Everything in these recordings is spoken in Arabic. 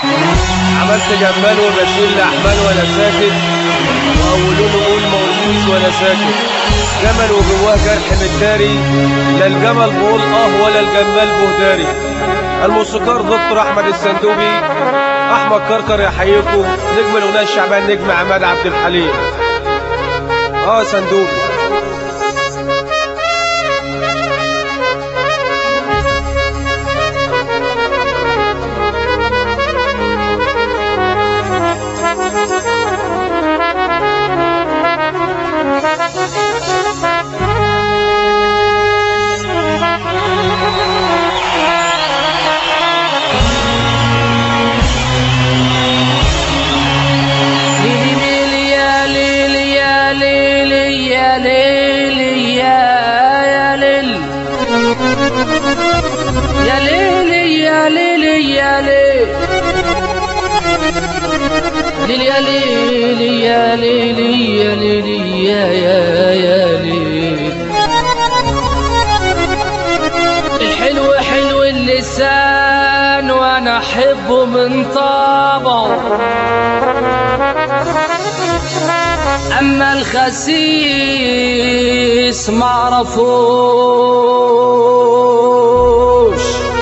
عملت جمال وبشيل احمال ولا ساكت، واولون قول ما قلتوش ولا ساكت. جمل وجواه جرح متداري، لا الجمل بقول ولا الجمال بهداري. الموسيقار دكتور احمد السندوبي، احمد كركر يحييكم. نجم الاغنيه الشعبيه النجم عماد عبد الحليم. سندوبي. يا ليلي يا ليلي يا ليلي يا ليلي يا ليلي يا ليلي يا ليلي. الحلو حلو اللسان وانا احبه من طابعه، اما الخسيس معرفوش،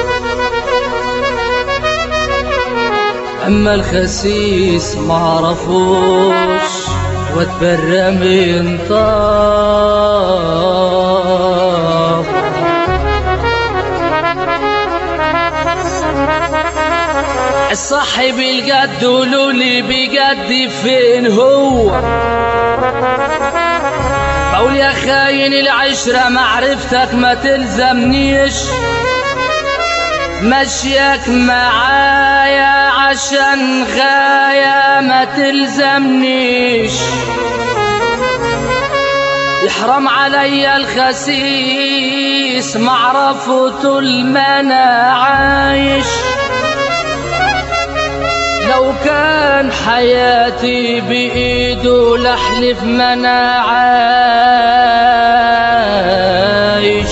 اما الخسيس معرفوش واتبرى من طاب. الصاحب الجد قولولي بجد فين هو، بقول يا خاين العشرة معرفتك ما تلزمنيش، مشيك معايا عشان غاية ما تلزمنيش. يحرم عليا الخسيس معرفه طول ما انا عايش، لو كان حياتي بإيده لحلف ما انا عايش.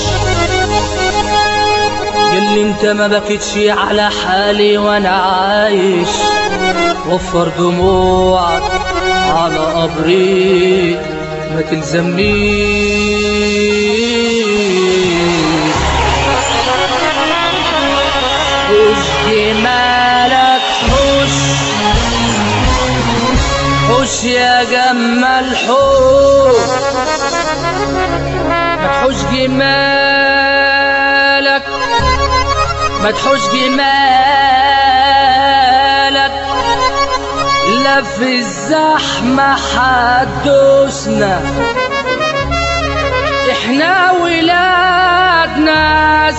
قالي انت ما بكتش على حالي وانا عايش، وفر دموعك على قبري ما تلزمنيش. وش جمالك حوش يا جمال حوش، ما تحوش جمالك ما تحوش جمالك، لا في الزحمة حدوسنا، احنا ولاد ناس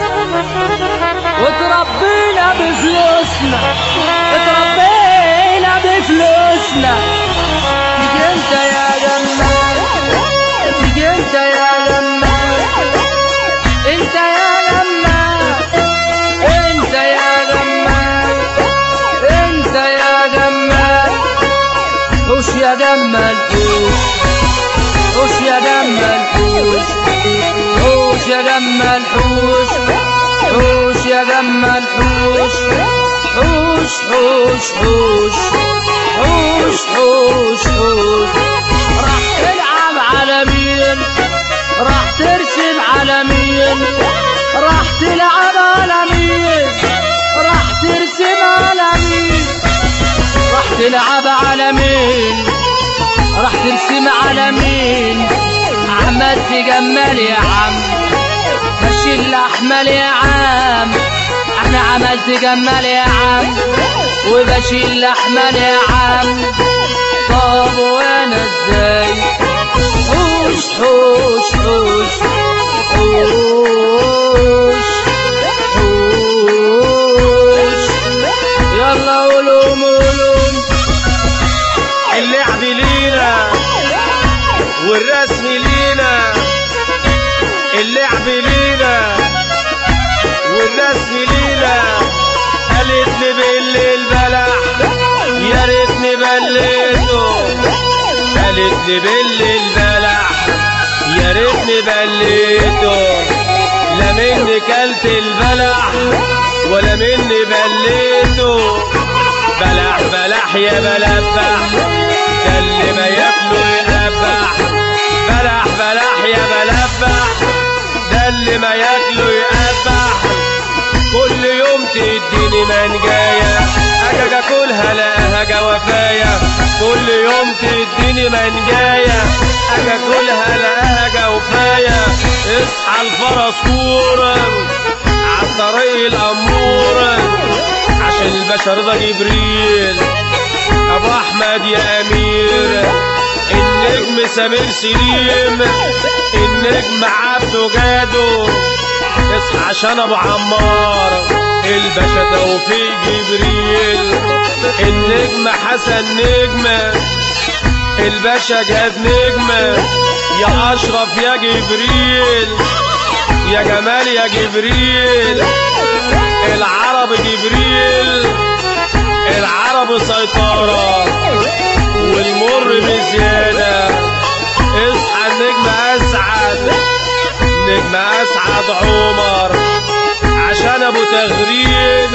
وتربينا بفلوسنا، اتربينا بفلوسنا. تيجي انت يا جمال، تيجي انت يا جمال، انت يا جمال، انت يا جمال، انت يا جمال. حوش يا جمال حوش، حوش يا جمال حوش، حوش يا جمال حوش، حوش يا جمال حوش، حوش حوش حوش حوش حوش حوش. راح تلعب على مين، راح ترسم على مين، راح تلعب على مين، راح ترسم على مين، راح تلعب على مين، راح ترسم على مين. عملت جمال يا عم بشيل الاحمال يا عم، انا عملت جمال يا عم وبشيل الاحمال يا عم. طب وانا ازاي حوش حوش حوش حوش حوش. يلا قولهم قولهم. اللعب لينا والرسم لينا، اللعب لينا والرسم لينا. قالت لي بالليل بلح يا ريتني بليته، قالت لي بالليل بلح يا ريتني بليته. لا مني كلت البلح ولا مني بليته، بلح بلح يا بلبح ده اللي ما ياكله يقبح. بلح بلح يا بلبح ده اللي ما ياكله يقبح. كل يوم تديني منجاية اجي اكلها لاها جوافاية. كل يوم تديني منجاية اجي اكلها لاها جوافاية. اصحى الفرسطور عالطريق الامور عشان الباشا رضا جبريل ابو احمد يا امير. النجم سمير سليم النجم عبده جادو. اصحى عشان ابو عمار الباشا توفيق جبريل. النجم حسن نجمة الباشا جاد نجمة. يا اشرف يا جبريل يا جمال يا جبريل. العرب جبريل العرب سيطرة والمر بزيادة. اصحى النجم اسعد نجم اسعد عمر عشان ابو تغريد.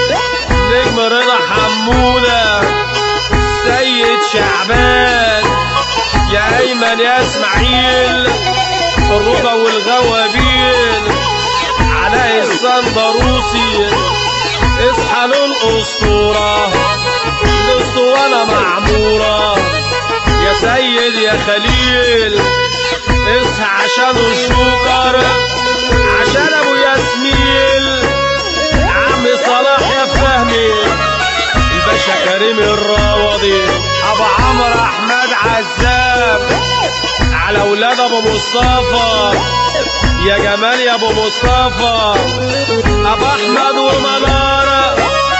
نجم رضا حمودة سيد شعبان يا ايمن يا اسماعيل. الرضا والغوابيل علاء الصندروسي. اصحى للاسطورة الاسطوانة معمورة يا سيد يا خليل. اصحى عشان الشكر عشان ابو ياسمين. عم صلاح يا فهمي الباشا كريم الراوضي. ابو عمرو احمد عزام على اولاد ابو مصطفى يا جمال يا ابو مصطفى. ابو احمد ومناره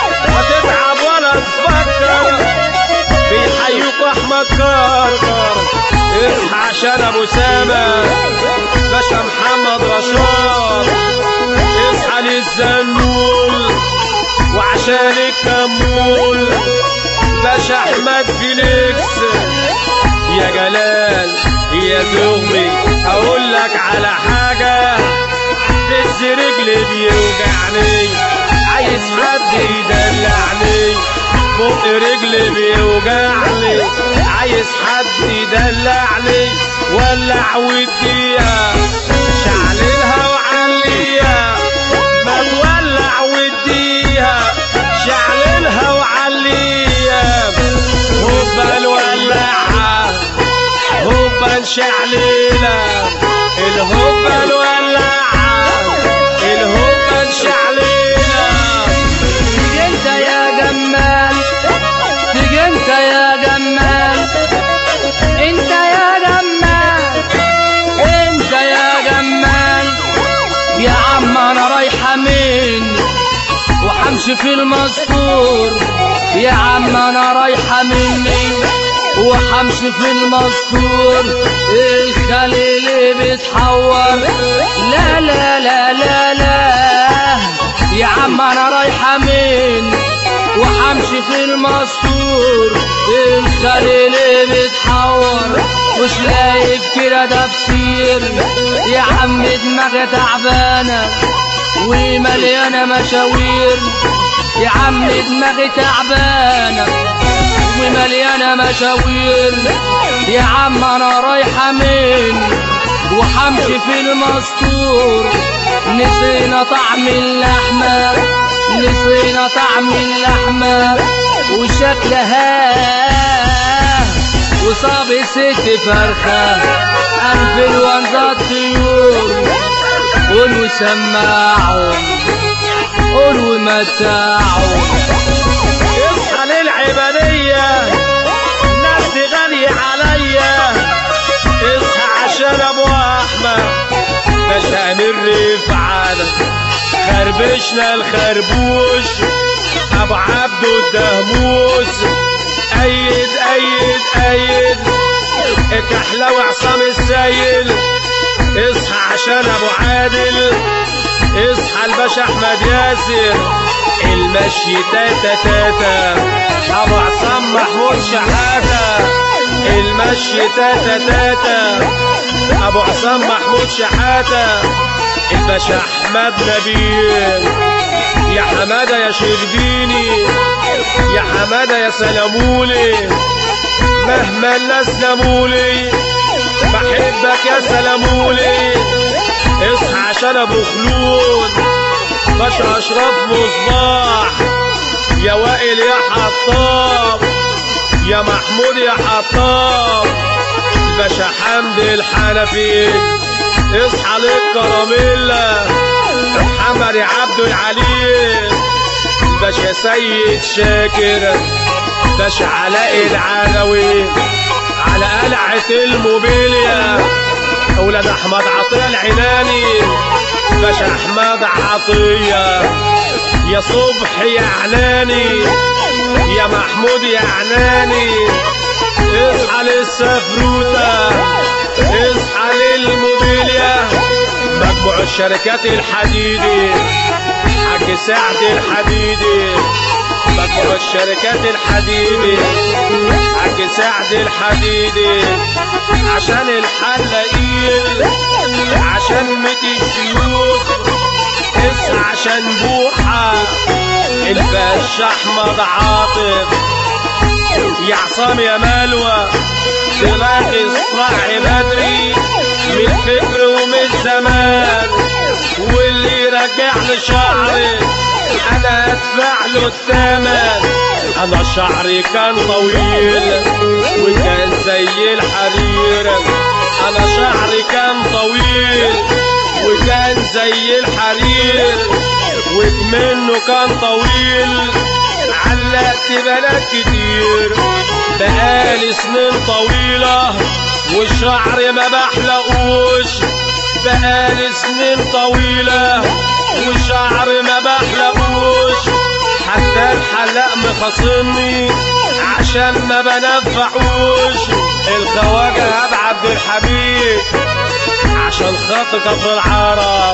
هتتعب ولا تفكر بيحيوك احمد كركر. اصحى عشان ابو سامة باشا محمد رشاد. اصحى للزنول وعشان الكمول باشا احمد فيليكس. يا جلال يا زغمي اقول لك على حاجة. بس رجلي بيوجعني عايز حد يدلعني. فوق رجلي بيوجعني عايز حد يدلعني. ولع وديها شعللها وعليها. ما تولع وديها شعللها وعليها. هوبا نولعها هوبا نشعللها. الهوبا نولعها الهوبا نشعللها. تيجي انت يا جمال تيجي انت يا جمال انت يا جمال انت يا جمال. يا عم انا رايحة مني وحمشي في المستور. يا عم انا رايحة مني وحمشي في المستور. الخليل بيتحور لا لا لا لا لا. يا عم انا رايحة مني وحمشي في المستور. الخليل بيتحور مش لاقي كده تفسير. يا عم دماغي تعبانة ومليانة مشاوير. يا عم دماغي تعبانة ومليانة مشاوير. يا عم انا رايحة مني وحمشي في المستور. نسينا طعم اللحمة نسينا طعم اللحمة وشكلها. وصابي ست فرخة انفلونزا الطيور. قولوا سماعوا قولوا متاعوا. اصحى للعبادية الناس دي غالية عليا. اصحى عشان ابو احمد باشا امير رفعت. خربشنا الخربوش ابو عبده الدهموس. ايد ايد ايد اكحلة وعصام السيل. اصحى عشان ابو عادل. اصحى الباشا احمد ياسر. المشي تاتا تاتا ابو عصام محمود شحاتة. المشي تاتا تاتا ابو عصام محمود شحاتة. الباشا احمد نبيل يا حمادة يا شربيني. يا حمادة يا سلامولي مهما الناس لمولي بحبك يا سلامولي اصحى عشان ابو خلود باشا اشرف مصباح يا وائل يا حطاب يا محمود يا حطاب باشا حمدي الحنفي اصحى للكراميلا محمد يا عبدو العليم باشا سيد شاكر باشا علاء العلوي على قلعة الموبيليا اولاد احمد عطية العناني باشا احمد عطية يا صبحي يا عناني يا محمود يا عناني اصحى للسفروتة اصحى للموبيليا مجموع الشركات الحديدي حاج سعد الحديدي مجموع الشركات الحديدي حاج سعد الحديدي عشان الحلاقين عشان ميت الشيوخ اصحى عشان بوحة الباشا احمد عاطف يا عصام يا ملوى تلاقي الصراع بدري من الفكر ومن الزمان واللي رجع لي شعري انا ادفع له الثمن انا شعري كان طويل وكان زي الحرير انا شعري كان طويل وكان زي الحرير ومنه كان طويل علقت بنات كتير بقالي سنين طويلة والشعر ما بحلقوش بقالي سنين طويلة والشعر ما بحلقوش حتى الحلاق مخاصمني عشان ما بنفعوش الخواجة ابو عبد الحميد عشان خاطر كفر العرب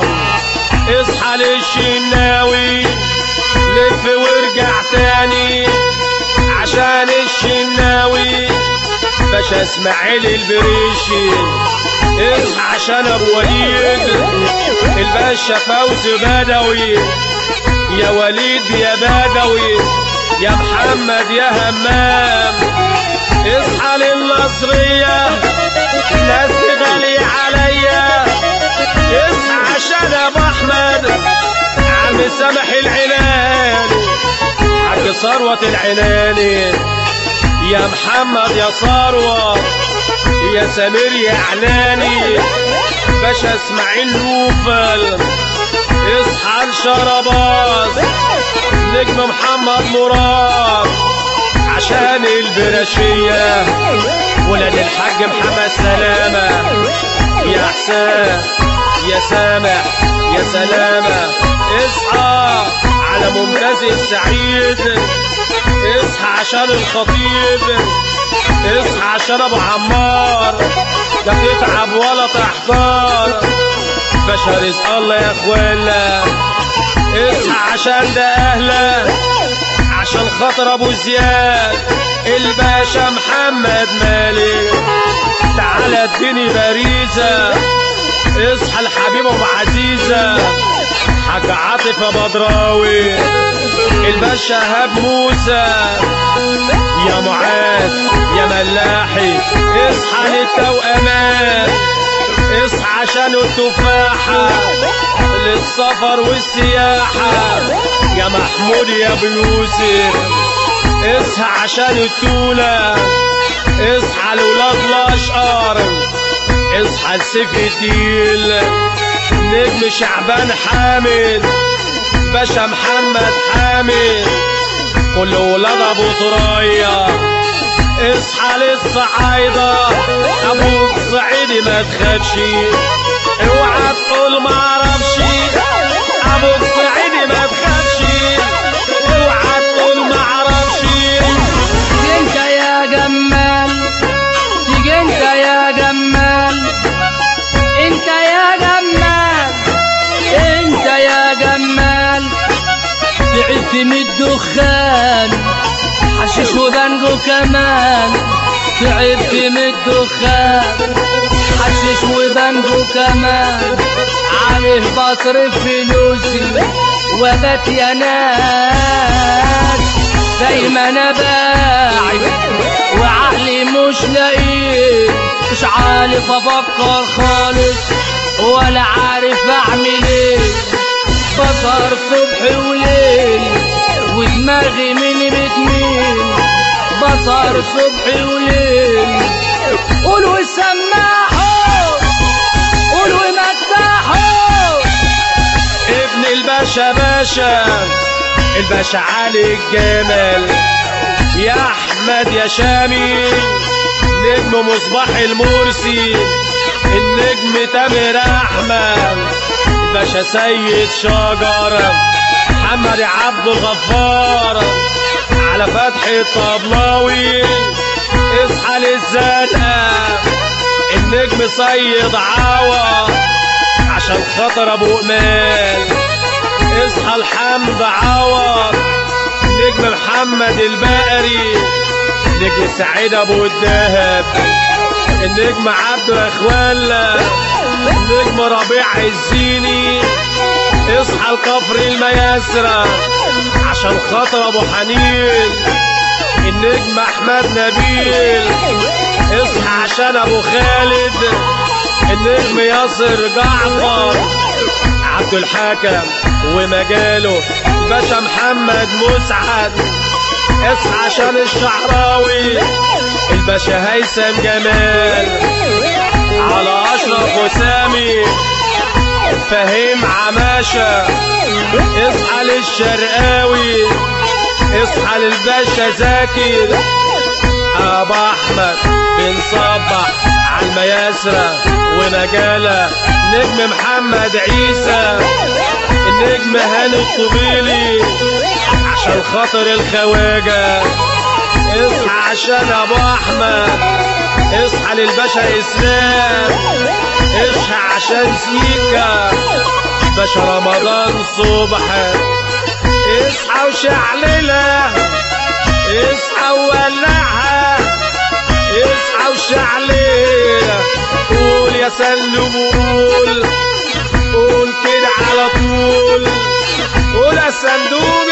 اصحى للشناوي لف وارجع تاني عشان الشناوي باشا اسماعيل البريشي اصحى عشان ابو وليد الباشا فوزي بدوي يا وليد يا بدوي يا محمد يا همام اصحى للنصرية ناس غالية عليا اصحى عشان ابو احمد عم سامح العناني حاج ثروة العناني يا محمد يا ثروة يا سمير يا اعلاني باشا اسماعيل نوفل اصحى الشرباز نجم محمد مراد عشان البراشية ولاد الحاج محمد سلامة يا حسام يا سامح يا سلامة اصحى على ممتاز السعيد اصحى عشان الخطيب اصحى عشان ابو عمار لا تتعب ولا تحتار باشا رزق الله يا اخوانا اصحى عشان ده اهله عشان خاطر ابو زياد الباشا محمد مالك تعالى اديني باريزة اصحى الحبيبة ام عزيزة حاج عاطف بدراوي الباشا هاب موسى يا معاذ يا ملاحي اصحى للتوأمات اصحى عشان التفاحة للسفر والسياحة يا محمود يا ابو يوسف اصحى عشان التونة اصحى لولاد الاشقر اصحى لسيف الديل نجم شعبان حامد باشا محمد حامد كل ولاد ابو طرية اصحى للصعايدة ابوك صعيدي ما تخافش اوعى تقول ما اعرفش ابوك صعيدي ما تخافش اوعى تقول ما اعرفش تيجي انت يا جمال تيجي انت يا جمال انت يا جمال انت يا جمال تعبت من الدخان حشيش وبنجو كمان تعبت من الدخان حشيش وبنجو كمان عليه بصرف فلوسي وبات يا ناس دايما ما انا باعد وعقلي مش لاقيه، مش عارف افكر خالص ولا عارف اعمل ايه. بسهر صبح وليل ودماغي من بتميل، بسهر صبح وليل. قولوا سماحوا قولوا مداحوا. ابن الباشا الباشا علي الجمال، يا احمد يا شامي نجم مصباح المرسي، النجم تامر احمد، الباشا سيد شجر، محمد عبد الغفار، على فتح الطبلاوي، اصحى للزنقه، النجم سيد عوض عشان خاطر ابو امال، اصحى الحمد عوض، نجم محمد البقري، نجم سعيد ابو الدهب، النجم عبد اخوالا، النجم ربيع الزيني، اصحى الكفر المياسرة عشان خاطر ابو حنين، النجم احمد نبيل، اصحى عشان ابو خالد، النجم ياسر جعفر، عبد الحكم ومجاله، الباشا محمد مسعد، اصحى عشان الشعراوي، الباشا هيثم جمال، على اشرف وسامي، فهيم عماشة، اصحى للشرقاوي، اصحى للباشا زكي، ابو احمد بنصبح على المياسرة ومجالة، نجم محمد عيسى، النجم هاني الطبيلي عشان خاطر الخواجة، اصحى عشان ابو احمد، اصحى للباشا اسلام، اصحى عشان سيكا، باشا رمضان صبح، اصحى وشعللها، اصحى وولعها، اصحى وشعللها، قول يا سلم قول كده على طول، قول يا سندوم